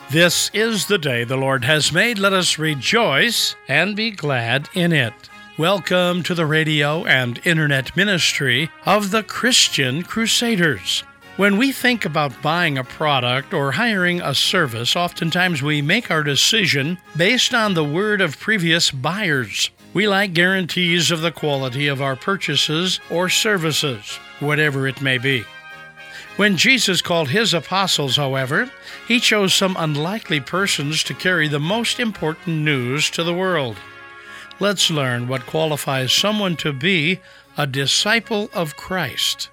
This is the day the Lord has made. Let us rejoice and be glad in it. Welcome to the radio and internet ministry of the Christian Crusaders. When we think about buying a product or hiring a service, oftentimes we make our decision based on the word of previous buyers. We like guarantees of the quality of our purchases or services, whatever it may be. When Jesus called his apostles, however, he chose some unlikely persons to carry the most important news to the world. Let's learn what qualifies someone to be a disciple of Christ.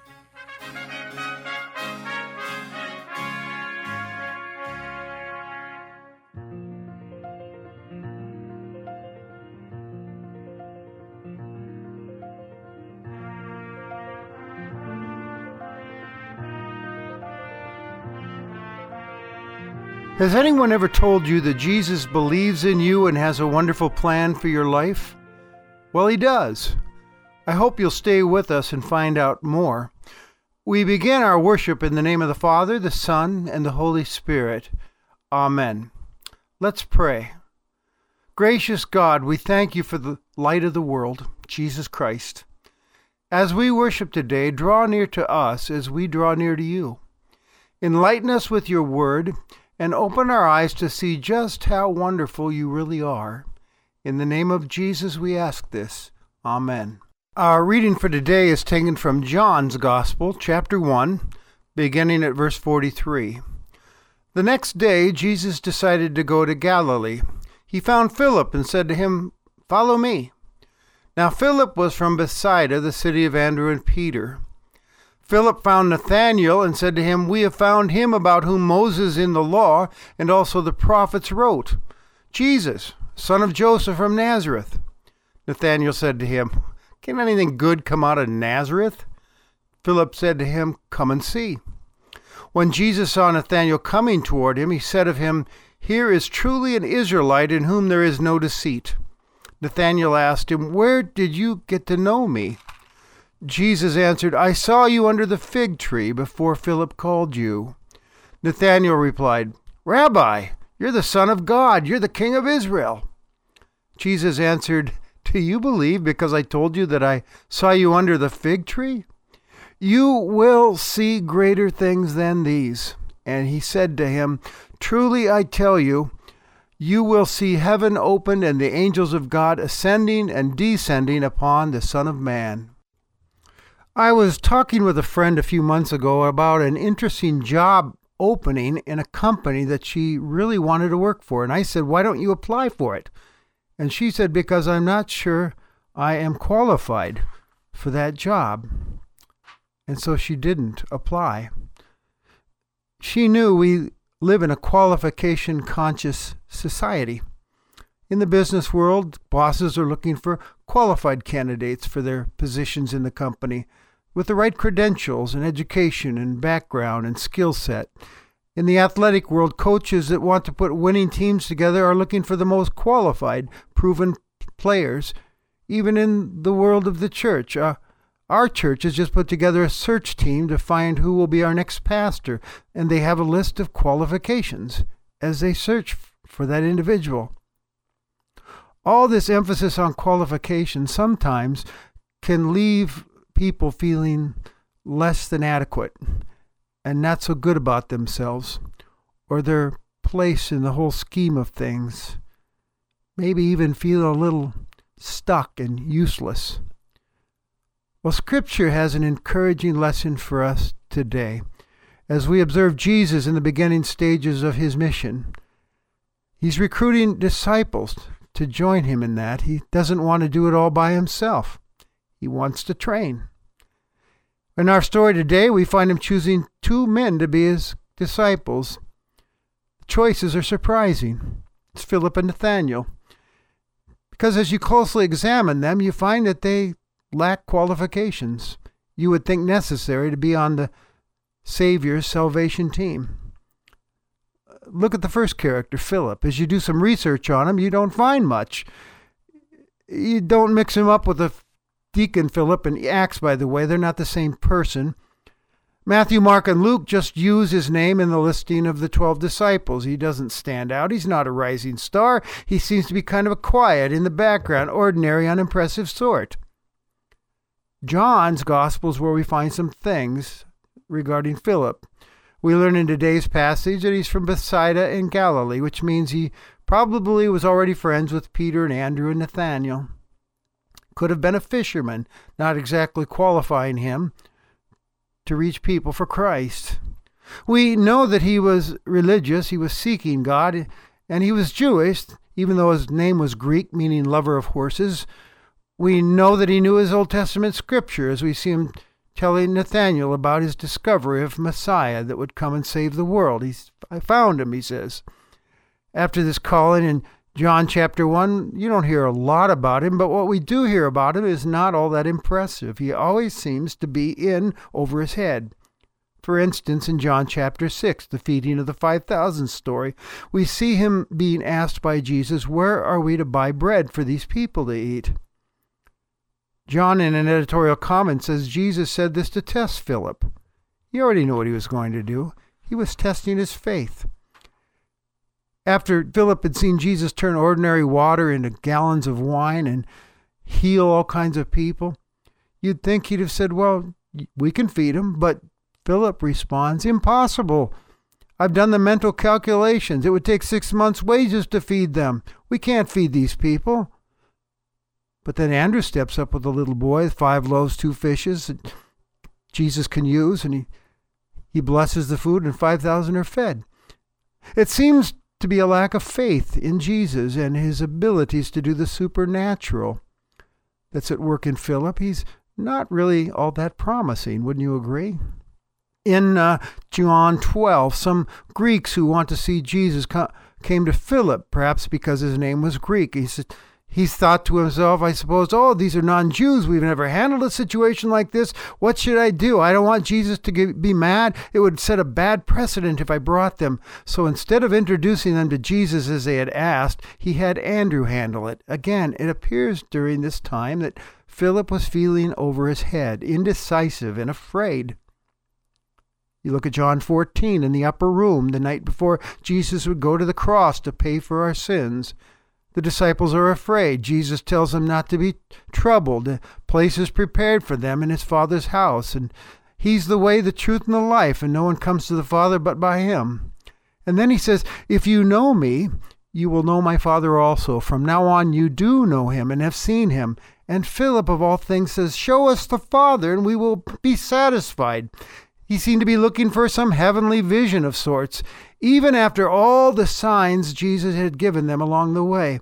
Has anyone ever told you that Jesus believes in you and has a wonderful plan for your life? Well, he does. I hope you'll stay with us and find out more. We begin our worship in the name of the Father, the Son, and the Holy Spirit. Amen. Let's pray. Gracious God, we thank you for the light of the world, Jesus Christ. As we worship today, draw near to us as we draw near to you. Enlighten us with your word, and open our eyes to see just how wonderful you really are. In the name of Jesus we ask this. Amen. Our reading for today is taken from John's Gospel, chapter 1, beginning at verse 43. The next day Jesus decided to go to Galilee. He found Philip and said to him, "Follow me." Now Philip was from Bethsaida, the city of Andrew and Peter. Philip found Nathanael and said to him, "We have found him about whom Moses in the law and also the prophets wrote, Jesus, son of Joseph from Nazareth." Nathanael said to him, "Can anything good come out of Nazareth?" Philip said to him, "Come and see." When Jesus saw Nathanael coming toward him, he said of him, "Here is truly an Israelite in whom there is no deceit." Nathanael asked him, "Where did you get to know me?" Jesus answered, "I saw you under the fig tree before Philip called you." Nathanael replied, "Rabbi, you're the Son of God. You're the King of Israel." Jesus answered, "Do you believe because I told you that I saw you under the fig tree? You will see greater things than these." And he said to him, "Truly I tell you, you will see heaven opened and the angels of God ascending and descending upon the Son of Man." I was talking with a friend a few months ago about an interesting job opening in a company that she really wanted to work for. And I said, "Why don't you apply for it?" And she said, "Because I'm not sure I am qualified for that job." And so she didn't apply. She knew we live in a qualification-conscious society. In the business world, bosses are looking for qualified candidates for their positions in the company, with the right credentials and education and background and skill set. In the athletic world, coaches that want to put winning teams together are looking for the most qualified, proven players. Even in the world of the church, our church has just put together a search team to find who will be our next pastor, and they have a list of qualifications as they search for that individual. All this emphasis on qualification sometimes can leave people feeling less than adequate and not so good about themselves or their place in the whole scheme of things. Maybe even feel a little stuck and useless. Well, Scripture has an encouraging lesson for us today as we observe Jesus in the beginning stages of his mission. He's recruiting disciples to join him in that. He doesn't want to do it all by himself. He wants to train. In our story today, we find him choosing two men to be his disciples. The choices are surprising. It's Philip and Nathanael. Because as you closely examine them, you find that they lack qualifications you would think necessary to be on the Savior's salvation team. Look at the first character, Philip. As you do some research on him, you don't find much. You don't mix him up with a deacon Philip and Acts, by the way. They're not the same person. Matthew, Mark, and Luke just use his name in the listing of the 12 disciples. He doesn't stand out. He's not a rising star. He seems to be kind of a quiet, in the background, ordinary, unimpressive sort. John's gospel is where we find some things regarding Philip. We learn in today's passage that he's from Bethsaida in Galilee, which means he probably was already friends with Peter and Andrew and Nathanael. Could have been a fisherman, not exactly qualifying him to reach people for Christ. We know that he was religious, he was seeking God, and he was Jewish, even though his name was Greek, meaning lover of horses. We know that he knew his Old Testament scripture, as we see him telling Nathanael about his discovery of Messiah that would come and save the world. I found him, he says. After this calling in John chapter 1, you don't hear a lot about him, but what we do hear about him is not all that impressive. He always seems to be in over his head. For instance, in John chapter 6, the feeding of the 5,000 story, we see him being asked by Jesus, "Where are we to buy bread for these people to eat?" John, in an editorial comment, says Jesus said this to test Philip. He already knew what he was going to do. He was testing his faith. After Philip had seen Jesus turn ordinary water into gallons of wine and heal all kinds of people, you'd think he'd have said, "Well, we can feed them." But Philip responds, "Impossible. I've done the mental calculations. It would take 6 months' wages to feed them. We can't feed these people." But then Andrew steps up with a little boy, 5 loaves, 2 fishes that Jesus can use, and he blesses the food, and 5,000 are fed. It seems to be a lack of faith in Jesus and his abilities to do the supernatural that's at work in Philip. He's not really all that promising, wouldn't you agree? In John 12, some Greeks who want to see Jesus came to Philip, perhaps because his name was Greek. He's thought to himself, I suppose, "Oh, these are non-Jews. We've never handled a situation like this. What should I do? I don't want Jesus to be mad. It would set a bad precedent if I brought them." So instead of introducing them to Jesus as they had asked, he had Andrew handle it. Again, it appears during this time that Philip was feeling over his head, indecisive and afraid. You look at John 14 in the upper room, the night before Jesus would go to the cross to pay for our sins. The disciples are afraid. Jesus tells them not to be troubled. A place is prepared for them in his Father's house, and he's the way, the truth, and the life, and no one comes to the Father but by him. And then he says, "If you know me, you will know my Father also. From now on you do know him and have seen him." And Philip, of all things, says, "Show us the Father, and we will be satisfied." He seemed to be looking for some heavenly vision of sorts, even after all the signs Jesus had given them along the way.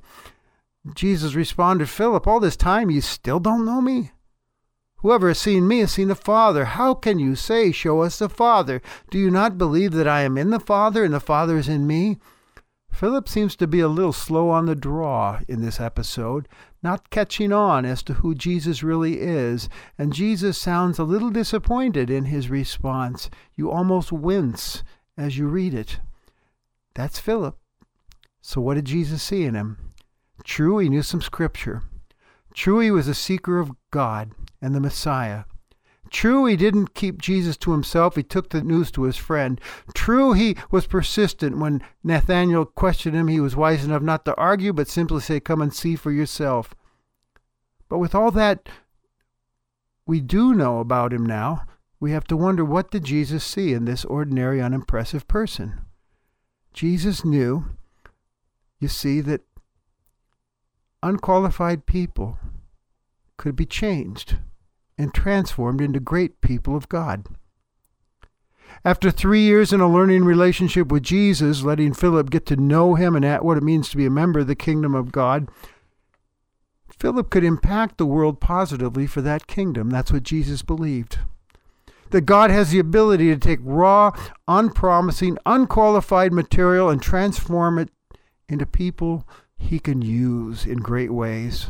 Jesus responded, "Philip, all this time you still don't know me? Whoever has seen me has seen the Father. How can you say, 'Show us the Father'? Do you not believe that I am in the Father and the Father is in me?" Philip seems to be a little slow on the draw in this episode, not catching on as to who Jesus really is, and Jesus sounds a little disappointed in his response. You almost wince as you read it. That's Philip. So what did Jesus see in him? True, he knew some scripture. True, he was a seeker of God and the Messiah. True, he didn't keep Jesus to himself. He took the news to his friend. True, he was persistent. When Nathanael questioned him, he was wise enough not to argue, but simply say, "Come and see for yourself." But with all that we do know about him now, we have to wonder, what did Jesus see in this ordinary, unimpressive person? Jesus knew, you see, that unqualified people could be changed and transformed into great people of God. After 3 years in a learning relationship with Jesus, letting Philip get to know him and what it means to be a member of the kingdom of God, Philip could impact the world positively for that kingdom. That's what Jesus believed. That God has the ability to take raw, unpromising, unqualified material and transform it into people he can use in great ways.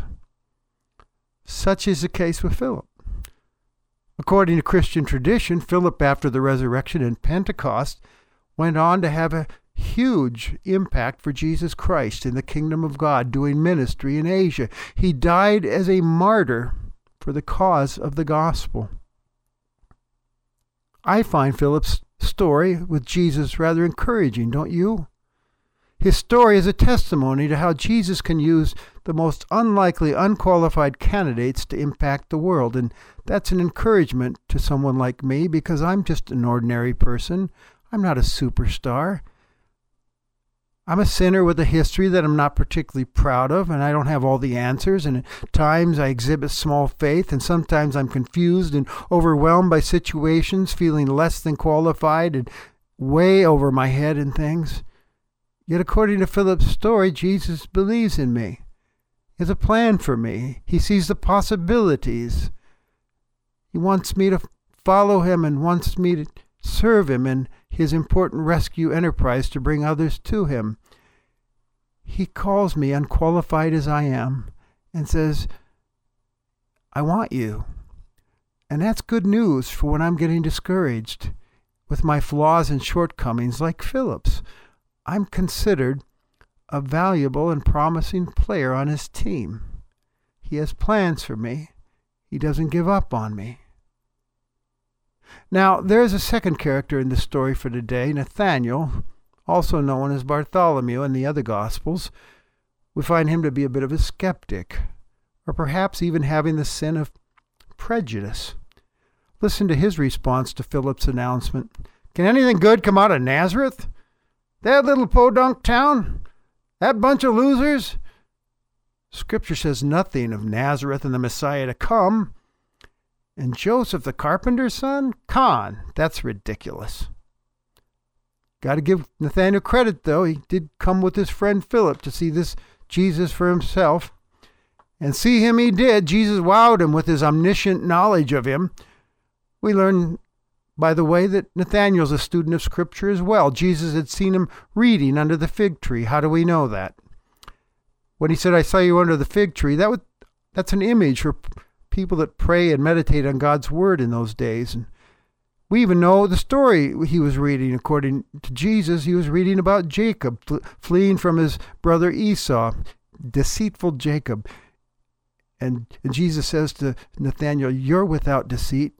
Such is the case with Philip. According to Christian tradition, Philip, after the resurrection and Pentecost, went on to have a huge impact for Jesus Christ in the kingdom of God, doing ministry in Asia. He died as a martyr for the cause of the gospel. I find Philip's story with Jesus rather encouraging, don't you? His story is a testimony to how Jesus can use the most unlikely, unqualified candidates to impact the world. And that's an encouragement to someone like me, because I'm just an ordinary person. I'm not a superstar. I'm a sinner with a history that I'm not particularly proud of, and I don't have all the answers, and at times I exhibit small faith, and sometimes I'm confused and overwhelmed by situations, feeling less than qualified and way over my head in things. Yet according to Philip's story, Jesus believes in me. He has a plan for me. He sees the possibilities. He wants me to follow him and wants me to serve him in his important rescue enterprise to bring others to him. He calls me, unqualified as I am, and says, I want you. And that's good news for when I'm getting discouraged with my flaws and shortcomings like Philip's. I'm considered a valuable and promising player on his team. He has plans for me. He doesn't give up on me. Now, there is a second character in the story for today, Nathanael, also known as Bartholomew in the other Gospels. We find him to be a bit of a skeptic, or perhaps even having the sin of prejudice. Listen to his response to Philip's announcement. Can anything good come out of Nazareth? That little podunk town? That bunch of losers? Scripture says nothing of Nazareth and the Messiah to come. And Joseph the carpenter's son? Come on, that's ridiculous. Got to give Nathanael credit, though. He did come with his friend Philip to see this Jesus for himself. And see him he did. Jesus wowed him with his omniscient knowledge of him. We learn, by the way, that Nathanael's a student of Scripture as well. Jesus had seen him reading under the fig tree. How do we know that? When he said, I saw you under the fig tree, that's an image for people that pray and meditate on God's Word in those days. And we even know the story he was reading. According to Jesus, he was reading about Jacob fleeing from his brother Esau, deceitful Jacob. And Jesus says to Nathanael, you're without deceit.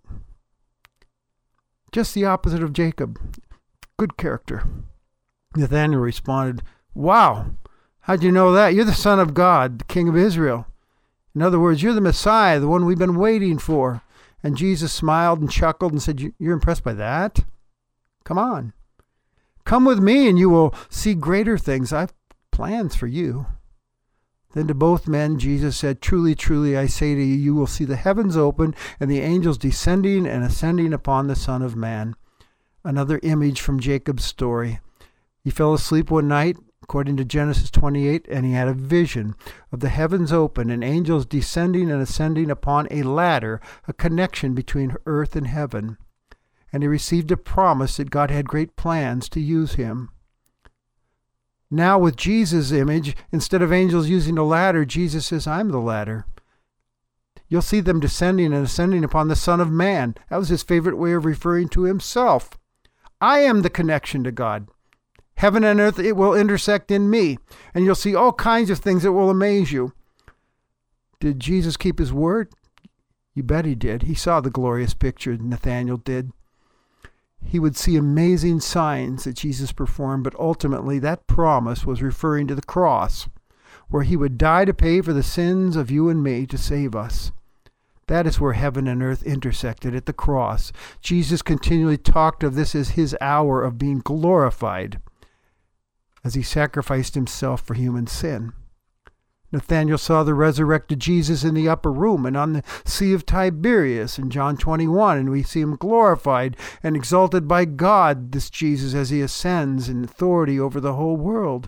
Just the opposite of Jacob. Good character. Nathanael responded, wow, how'd you know that? You're the Son of God, the King of Israel. In other words, you're the Messiah, the one we've been waiting for. And Jesus smiled and chuckled and said, you're impressed by that? Come on. Come with me and you will see greater things. I've plans for you. Then to both men, Jesus said, truly, truly, I say to you, you will see the heavens open and the angels descending and ascending upon the Son of Man. Another image from Jacob's story. He fell asleep one night, according to Genesis 28, and he had a vision of the heavens open and angels descending and ascending upon a ladder, a connection between earth and heaven. And he received a promise that God had great plans to use him. Now with Jesus' image, instead of angels using a ladder, Jesus says, I'm the ladder. You'll see them descending and ascending upon the Son of Man. That was his favorite way of referring to himself. I am the connection to God. Heaven and earth, it will intersect in me, and you'll see all kinds of things that will amaze you. Did Jesus keep his word? You bet he did. He saw the glorious picture Nathanael did. He would see amazing signs that Jesus performed, but ultimately that promise was referring to the cross, where he would die to pay for the sins of you and me to save us. That is where heaven and earth intersected, at the cross. Jesus continually talked of this as his hour of being glorified, as he sacrificed himself for human sin. Nathanael saw the resurrected Jesus in the upper room and on the Sea of Tiberias in John 21, and we see him glorified and exalted by God, this Jesus, as he ascends in authority over the whole world.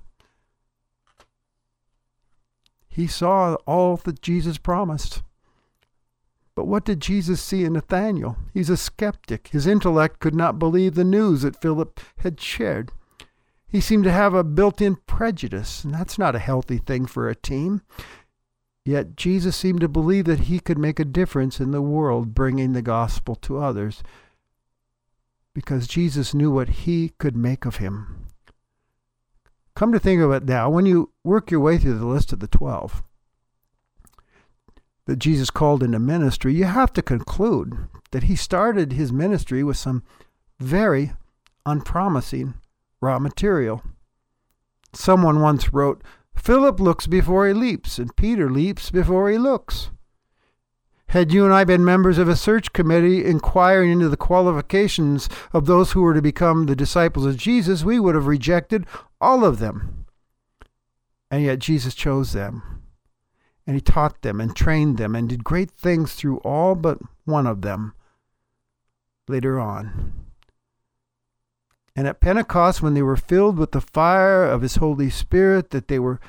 He saw all that Jesus promised. But what did Jesus see in Nathanael? He's a skeptic. His intellect could not believe the news that Philip had shared. He seemed to have a built-in prejudice, and that's not a healthy thing for a team. Yet Jesus seemed to believe that he could make a difference in the world, bringing the gospel to others, because Jesus knew what he could make of him. Come to think of it now, when you work your way through the list of the 12 that Jesus called into ministry, you have to conclude that he started his ministry with some very unpromising raw material. Someone once wrote, "Philip looks before he leaps, and Peter leaps before he looks." Had you and I been members of a search committee inquiring into the qualifications of those who were to become the disciples of Jesus, we would have rejected all of them. And yet Jesus chose them. And he taught them and trained them and did great things through all but one of them later on. And at Pentecost, when they were filled with the fire of his Holy Spirit, that they were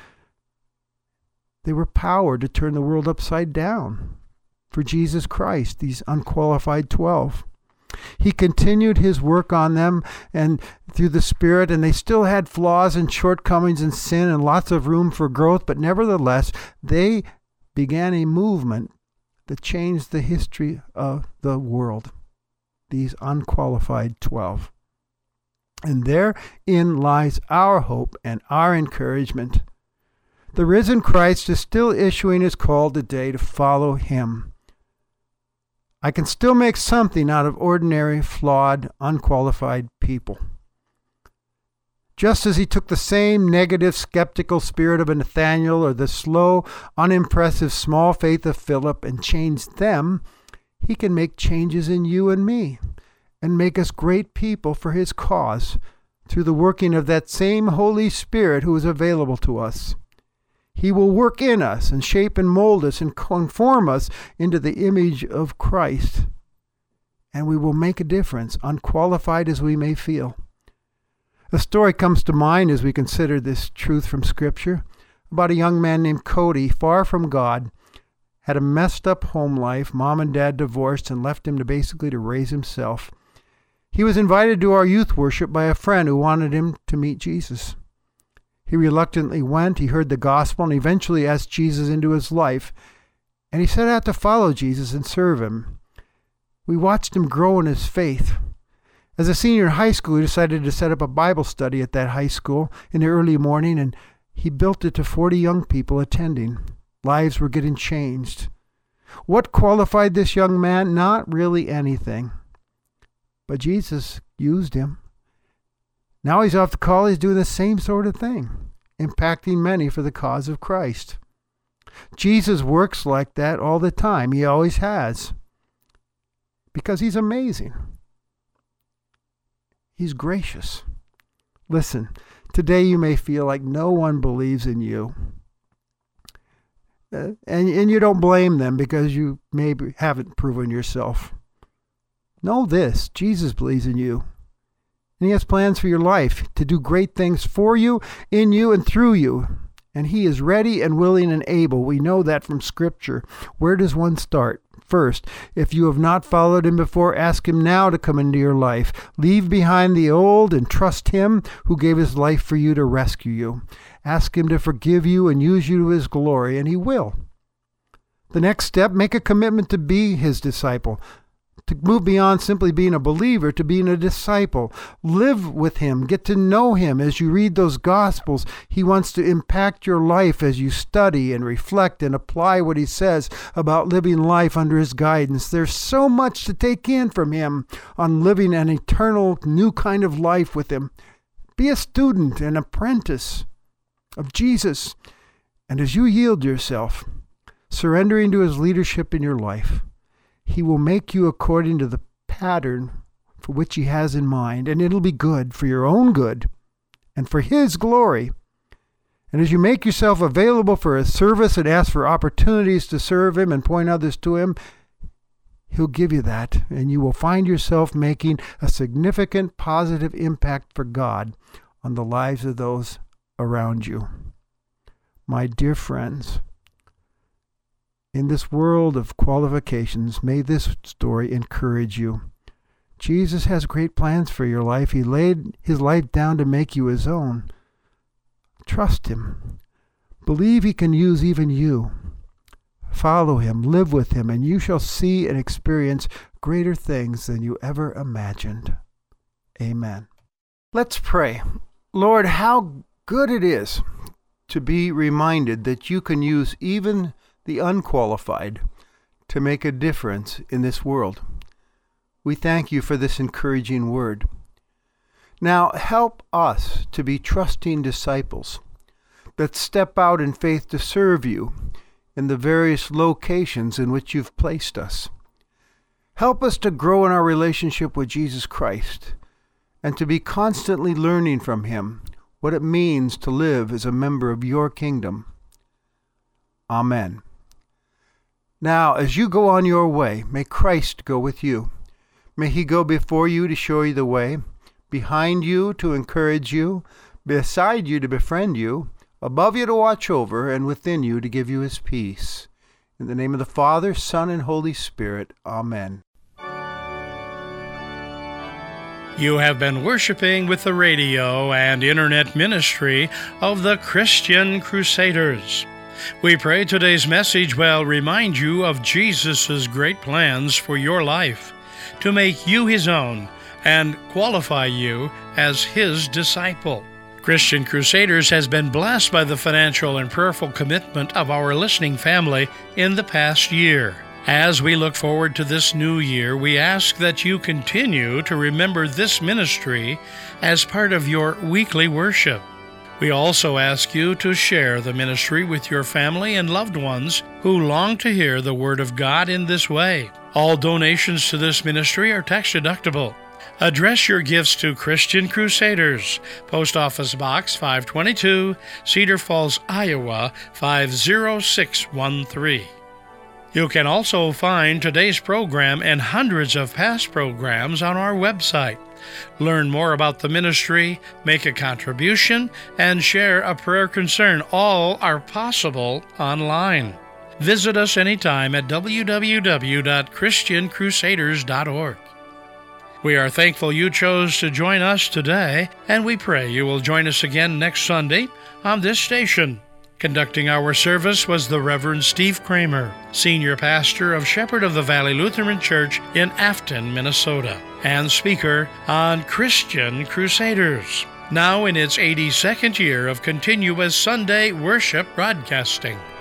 powered to turn the world upside down for Jesus Christ, these unqualified 12. He continued his work on them and through the Spirit, and they still had flaws and shortcomings and sin and lots of room for growth, but nevertheless, they began a movement that changed the history of the world, these unqualified 12. And therein lies our hope and our encouragement. The risen Christ is still issuing his call today to follow him. I can still make something out of ordinary, flawed, unqualified people. Just as he took the same negative, skeptical spirit of a Nathaniel or the slow, unimpressive, small faith of Philip and changed them, he can make changes in you and me and make us great people for his cause through the working of that same Holy Spirit who is available to us. He will work in us and shape and mold us and conform us into the image of Christ. And we will make a difference, unqualified as we may feel. A story comes to mind as we consider this truth from Scripture about a young man named Cody, far from God, had a messed up home life. Mom and dad divorced and left him to raise himself. He was invited to our youth worship by a friend who wanted him to meet Jesus. He reluctantly went. He heard the gospel and eventually asked Jesus into his life. And he set out to follow Jesus and serve him. We watched him grow in his faith. As a senior in high school, he decided to set up a Bible study at that high school in the early morning, and he built it to 40 young people attending. Lives were getting changed. What qualified this young man? Not really anything. But Jesus used him. Now he's off to college doing the same sort of thing, impacting many for the cause of Christ. Jesus works like that all the time. He always has. Because he's amazing. He's gracious. Listen, today you may feel like no one believes in you. And you don't blame them because you maybe haven't proven yourself. Know this, Jesus believes in you. And he has plans for your life to do great things for you, in you, and through you. And he is ready and willing and able. We know that from Scripture. Where does one start? First, if you have not followed him before, ask him now to come into your life. Leave behind the old and trust him who gave his life for you to rescue you. Ask him to forgive you and use you to his glory, and he will. The next step, make a commitment to be his disciple. To move beyond simply being a believer to being a disciple. Live with him. Get to know him as you read those Gospels. He wants to impact your life as you study and reflect and apply what he says about living life under his guidance. There's so much to take in from him on living an eternal new kind of life with him. Be a student, an apprentice of Jesus. And as you yield yourself, surrendering to his leadership in your life, he will make you according to the pattern for which he has in mind, and it'll be good for your own good and for his glory. And as you make yourself available for his service and ask for opportunities to serve him and point others to him, he'll give you that, and you will find yourself making a significant positive impact for God on the lives of those around you. My dear friends, in this world of qualifications, may this story encourage you. Jesus has great plans for your life. He laid his life down to make you his own. Trust him. Believe he can use even you. Follow him, live with him, and you shall see and experience greater things than you ever imagined. Amen. Let's pray. Lord, how good it is to be reminded that you can use even the unqualified to make a difference in this world. We thank you for this encouraging word. Now help us to be trusting disciples that step out in faith to serve you in the various locations in which you've placed us. Help us to grow in our relationship with Jesus Christ and to be constantly learning from him what it means to live as a member of your kingdom. Amen. Now, as you go on your way, may Christ go with you. May he go before you to show you the way, behind you to encourage you, beside you to befriend you, above you to watch over, and within you to give you his peace. In the name of the Father, Son, and Holy Spirit. Amen. You have been worshiping with the radio and internet ministry of the Christian Crusaders. We pray today's message will remind you of Jesus' great plans for your life, to make you his own and qualify you as his disciple. Christian Crusaders has been blessed by the financial and prayerful commitment of our listening family in the past year. As we look forward to this new year, we ask that you continue to remember this ministry as part of your weekly worship. We also ask you to share the ministry with your family and loved ones who long to hear the Word of God in this way. All donations to this ministry are tax-deductible. Address your gifts to Christian Crusaders, Post Office Box 522, Cedar Falls, Iowa 50613. You can also find today's program and hundreds of past programs on our website. Learn more about the ministry, make a contribution, and share a prayer concern. All are possible online. Visit us anytime at www.christiancrusaders.org. We are thankful you chose to join us today, and we pray you will join us again next Sunday on this station. Conducting our service was the Reverend Steve Kramer, Senior Pastor of Shepherd of the Valley Lutheran Church in Afton, Minnesota, and speaker on Christian Crusaders, now in its 82nd year of continuous Sunday worship broadcasting.